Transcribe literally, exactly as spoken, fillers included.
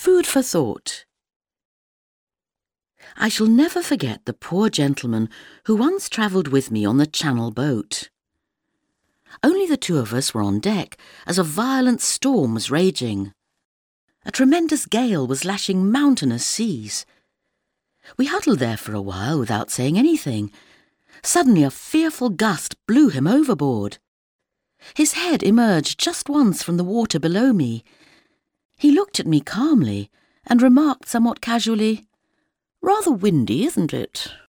Food for thought. I shall never forget the poor gentleman who once travelled with me on the Channel boat. Only the two of us were on deck as a violent storm was raging. A tremendous gale was lashing mountainous seas. We huddled there for a while without saying anything. Suddenly a fearful gust blew him overboard. His head emerged just once from the water below me. He looked at me calmly and remarked somewhat casually, "Rather windy, isn't it?"